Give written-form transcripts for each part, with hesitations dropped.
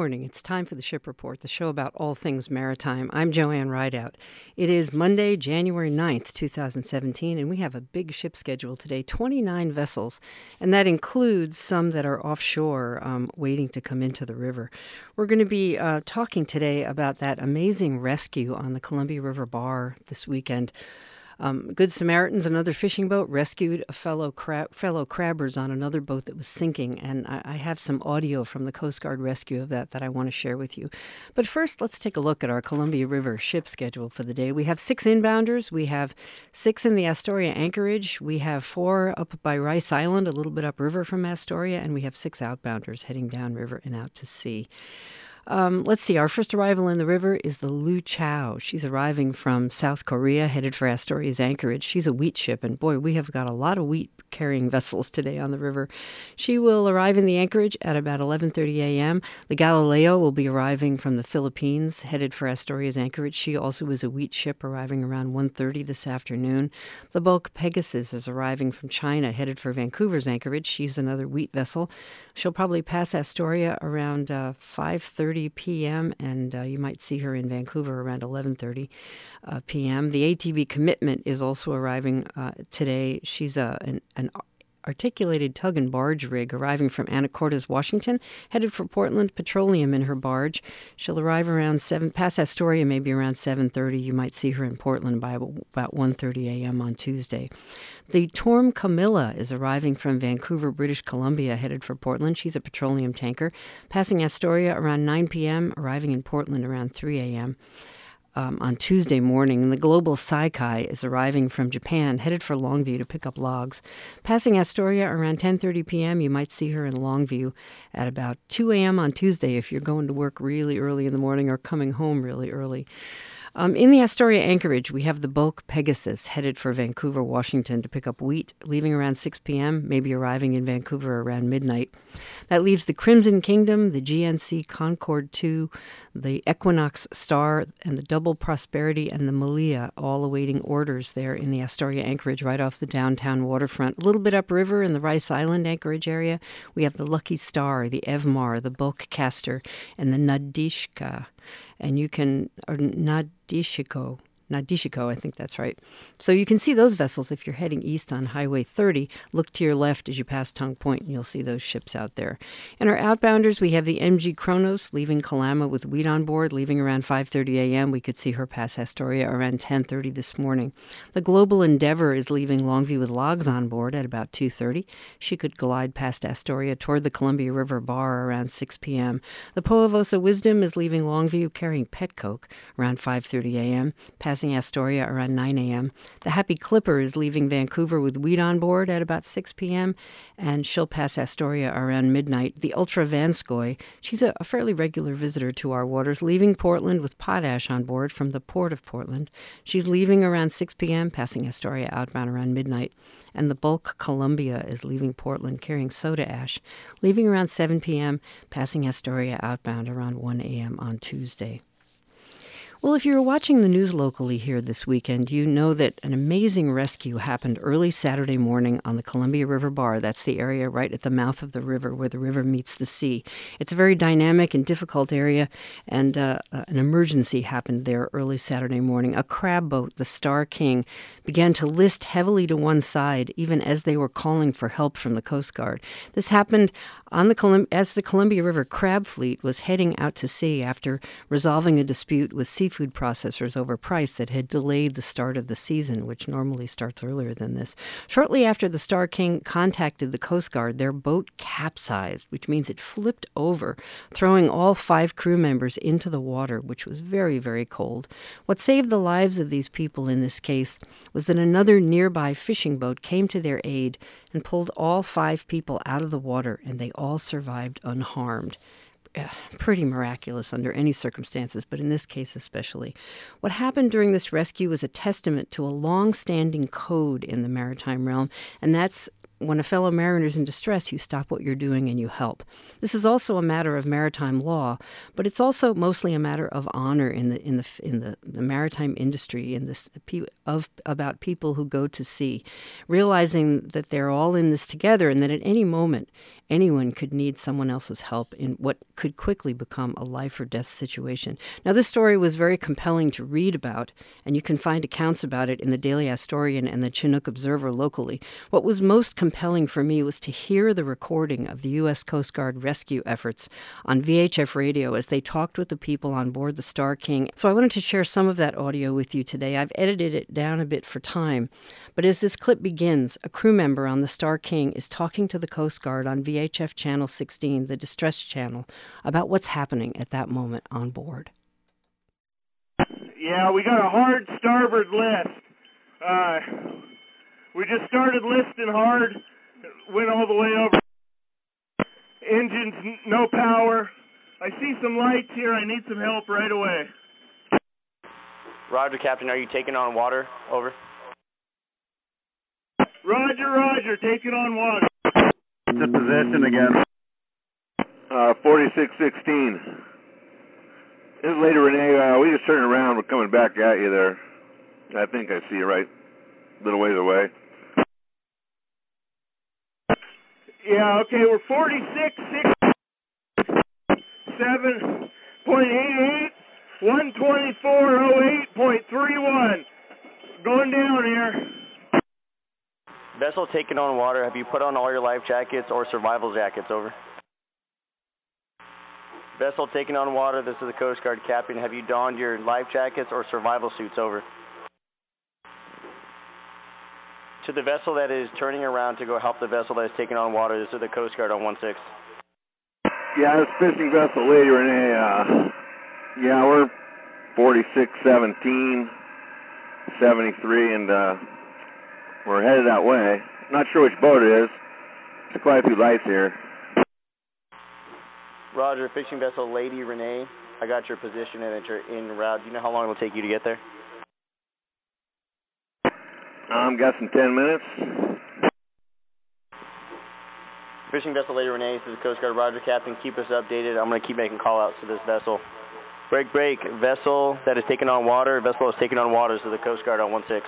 morning. It's time for the Ship Report, the show about all things maritime. I'm Joanne Rideout. It is Monday, January 9th, 2017, and we have a big ship schedule today, 29 vessels, and that includes some that are offshore waiting to come into the river. We're going to be talking today about that amazing rescue on the Columbia River Bar this weekend. Good Samaritans, another fishing boat, rescued a fellow crabbers on another boat that was sinking, and I have some audio from the Coast Guard rescue of that I want to share with you. But first, let's take a look at our Columbia River ship schedule for the day. We have 6 inbounders. We have 6 in the Astoria anchorage. We have 4 up by Rice Island, a little bit upriver from Astoria, and we have 6 outbounders heading downriver and out to sea. Let's see. Our first arrival in the river is the Lu Chao. She's arriving from South Korea, headed for Astoria's anchorage. She's a wheat ship, and boy, we have got a lot of wheat-carrying vessels today on the river. She will arrive in the anchorage at about 11:30 a.m. The Galileo will be arriving from the Philippines, headed for Astoria's anchorage. She also is a wheat ship, arriving around 1:30 this afternoon. The Bulk Pegasus is arriving from China, headed for Vancouver's anchorage. She's another wheat vessel. She'll probably pass Astoria around 5:30 p.m., and you might see her in Vancouver around 11:30 p.m. The ATB Commitment is also arriving today. She's an articulated tug and barge rig arriving from Anacortes, Washington, headed for Portland. Petroleum in her barge. She'll arrive around past Astoria, maybe around 7:30. You might see her in Portland by about 1:30 a.m. on Tuesday. The Torm Camilla is arriving from Vancouver, British Columbia, headed for Portland. She's a petroleum tanker, passing Astoria around 9 p.m., arriving in Portland around 3 a.m. On Tuesday morning. And the Global Saikai is arriving from Japan, headed for Longview to pick up logs. Passing Astoria around 10:30 p.m., you might see her in Longview at about 2 a.m. on Tuesday if you're going to work really early in the morning or coming home really early. In the Astoria anchorage, we have the Bulk Pegasus headed for Vancouver, Washington to pick up wheat, leaving around 6 p.m., maybe arriving in Vancouver around midnight. That leaves the Crimson Kingdom, the GNC Concord 2, the Equinox Star, and the Double Prosperity and the Malia, all awaiting orders there in the Astoria anchorage right off the downtown waterfront. A little bit upriver in the Rice Island anchorage area, we have the Lucky Star, the Evmar, the Bulk Caster, and the Nadishka. And you can, or Nadishiko, I think that's right. So you can see those vessels if you're heading east on Highway 30. Look to your left as you pass Tongue Point, and you'll see those ships out there. In our outbounders, we have the MG Kronos leaving Kalama with wheat on board, leaving around 5:30 a.m. We could see her pass Astoria around 10:30 this morning. The Global Endeavor is leaving Longview with logs on board at about 2:30. She could glide past Astoria toward the Columbia River Bar around 6 p.m. The Poavosa Wisdom is leaving Longview carrying petcoke around 5:30 a.m., passing Astoria around 9 a.m. The Happy Clipper is leaving Vancouver with wheat on board at about 6 p.m., and she'll pass Astoria around midnight. The Ultra Vanskoy, she's a fairly regular visitor to our waters, leaving Portland with potash on board from the Port of Portland. She's leaving around 6 p.m., passing Astoria outbound around midnight. And the Bulk Columbia is leaving Portland carrying soda ash, leaving around 7 p.m., passing Astoria outbound around 1 a.m. on Tuesday. Well, if you were watching the news locally here this weekend, you know that an amazing rescue happened early Saturday morning on the Columbia River Bar. That's the area right at the mouth of the river where the river meets the sea. It's a very dynamic and difficult area, and an emergency happened there early Saturday morning. A crab boat, the Star King, began to list heavily to one side, even as they were calling for help from the Coast Guard. This happened as the Columbia River crab fleet was heading out to sea after resolving a dispute with seafood processors over price that had delayed the start of the season, which normally starts earlier than this. Shortly after the Star King contacted the Coast Guard, their boat capsized, which means it flipped over, throwing all 5 crew members into the water, which was very, very cold. What saved the lives of these people in this case was that another nearby fishing boat came to their aid and pulled all 5 people out of the water, and they all survived unharmed. Pretty miraculous under any circumstances, but in this case especially. What happened during this rescue was a testament to a long-standing code in the maritime realm, and that's when a fellow mariner is in distress, you stop what you're doing and you help. This is also a matter of maritime law, but it's also mostly a matter of honor in the maritime industry, about people who go to sea, realizing that they're all in this together and that at any moment anyone could need someone else's help in what could quickly become a life or death situation. Now, this story was very compelling to read about, and you can find accounts about it in the Daily Astorian and the Chinook Observer locally. What was most compelling for me was to hear the recording of the U.S. Coast Guard rescue efforts on VHF radio as they talked with the people on board the Star King. So I wanted to share some of that audio with you today. I've edited it down a bit for time, but as this clip begins, a crew member on the Star King is talking to the Coast Guard on VHF Channel 16, the distress channel, about what's happening at that moment on board. Yeah, we got a hard starboard list. We just started listing hard, went all the way over. Engines, no power. I see some lights here. I need some help right away. Roger, Captain. Are you taking on water? Over. Roger. Taking on water. To position again. 4616. This is Lady Renee. We just turned around. We're coming back at you there. I think I see you right a little ways away. Yeah, okay, we're 46.7.88, 124.08.31. Going down here. Vessel taking on water. Have you put on all your life jackets or survival jackets? Over. Vessel taking on water. This is the Coast Guard Captain. Have you donned your life jackets or survival suits? Over. To the vessel that is turning around to go help the vessel that is taking on water, this is the Coast Guard on 16. Yeah, this fishing vessel, Lady Renee. Yeah, we're 4617, 73, and we're headed that way. Not sure which boat it is. There's quite a few lights here. Roger, fishing vessel Lady Renee. I got your position and that you're en route. Do you know how long it will take you to get there? I'm guessing 10 minutes. Fishing vessel Lady Renee, this is the Coast Guard. Roger, Captain. Keep us updated. I'm going to keep making call-outs to this vessel. Break. Vessel that is taking on water. Vessel is taking on water. This is the Coast Guard on 16.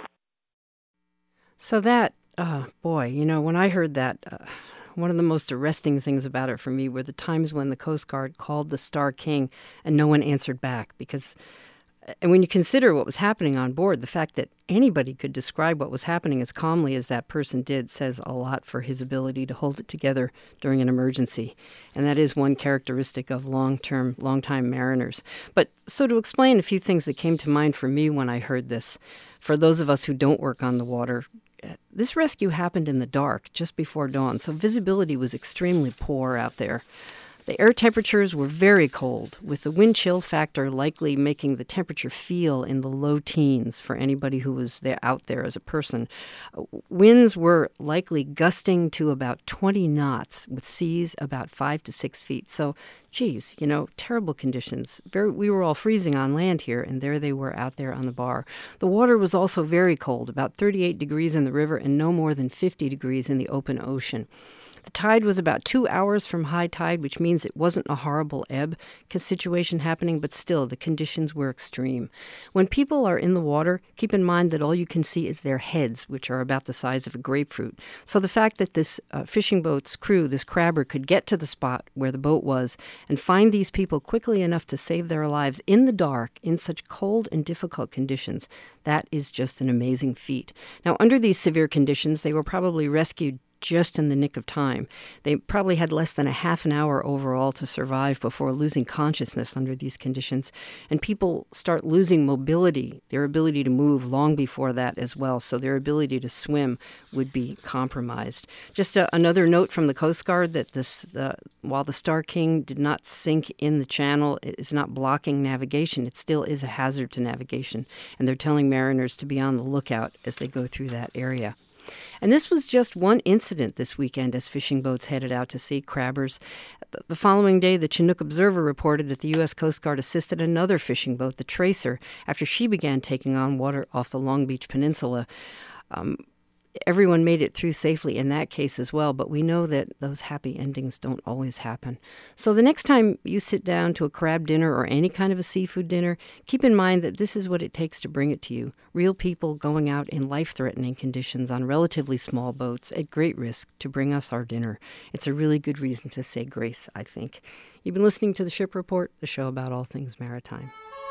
So that, boy, when I heard that, one of the most arresting things about it for me were the times when the Coast Guard called the Star King and no one answered back and when you consider what was happening on board, the fact that anybody could describe what was happening as calmly as that person did says a lot for his ability to hold it together during an emergency. And that is one characteristic of long-time mariners. But so to explain a few things that came to mind for me when I heard this, for those of us who don't work on the water, this rescue happened in the dark, just before dawn, so visibility was extremely poor out there. The air temperatures were very cold, with the wind chill factor likely making the temperature feel in the low teens for anybody who was out there as a person. Winds were likely gusting to about 20 knots, with seas about 5 to 6 feet. So, geez, terrible conditions. We were all freezing on land here, and there they were out there on the bar. The water was also very cold, about 38 degrees in the river and no more than 50 degrees in the open ocean. The tide was about 2 hours from high tide, which means it wasn't a horrible ebb situation happening, but still the conditions were extreme. When people are in the water, keep in mind that all you can see is their heads, which are about the size of a grapefruit. So the fact that this fishing boat's crew, this crabber, could get to the spot where the boat was and find these people quickly enough to save their lives in the dark, in such cold and difficult conditions, that is just an amazing feat. Now, under these severe conditions, they were probably rescued just in the nick of time. They probably had less than a half an hour overall to survive before losing consciousness under these conditions. And people start losing mobility, their ability to move long before that as well. So their ability to swim would be compromised. Just another note from the Coast Guard that while the Star King did not sink in the channel, it is not blocking navigation. It still is a hazard to navigation. And they're telling mariners to be on the lookout as they go through that area. And this was just one incident this weekend as fishing boats headed out to sea crabbers. The following day, the Chinook Observer reported that the U.S. Coast Guard assisted another fishing boat, the Tracer, after she began taking on water off the Long Beach Peninsula. everyone made it through safely in that case as well, but we know that those happy endings don't always happen. So the next time you sit down to a crab dinner or any kind of a seafood dinner, keep in mind that this is what it takes to bring it to you. Real people going out in life-threatening conditions on relatively small boats at great risk to bring us our dinner. It's a really good reason to say grace, I think. You've been listening to The Ship Report, the show about all things maritime.